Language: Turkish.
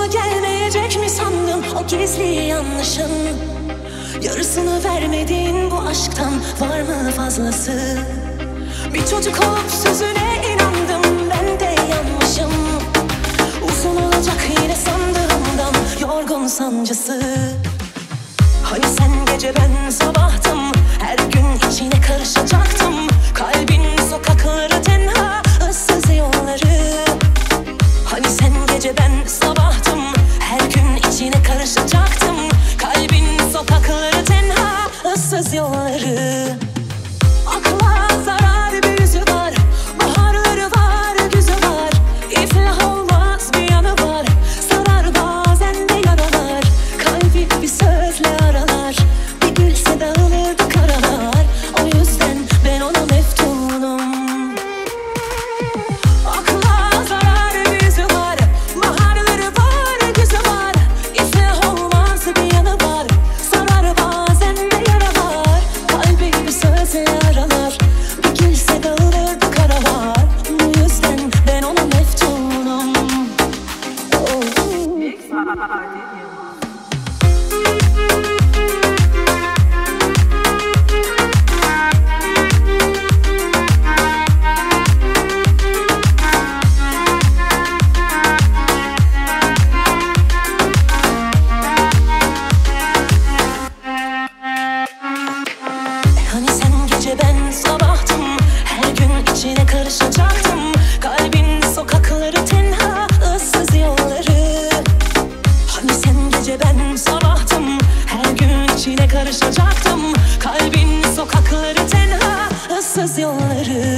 Sonu gelmeyecek mi sandın o gizli yanlışın? Yarısını vermediğin bu aşktan var mı fazlası? Bir çocuk olup sözüne inandım, ben de yanmışım. Uzun olacak yine sandığımdan yorgun sancısı. Hani sen gece ben sabahtım, her gün içine karışacaktım. Kalbin sokakları tenha, ıssız yolları. Hani sen gece ben sabahtım, her gün içine karışacaktım. Kalbin sokakları tenha, ıssız yolları. Akla zarar bir yüzü var, baharları var, güzü var. İflah olmaz bir yanı var, sarar bazen de yaralar. Kalbi bir sözle aralar, bir gülse dağılırdı karalar. O yüzden ben ona meftunum. Akla zarar bir yüzü var, baharları var, güzü var. İflah olmaz bir yanı var, sarar bazen de yaralar. Kalbi bir sözle aralar, bir gülse dağılırdı karalar. Bu yüzden ben ona meftunum. Hani sen gece ben sabahtım, her gün içine karışacaktım. Kalbin sokakları tenha, ıssız yolları. Hani sen gece ben sabahtım, her gün içine karışacaktım. Kalbin sokakları tenha, ıssız yolları.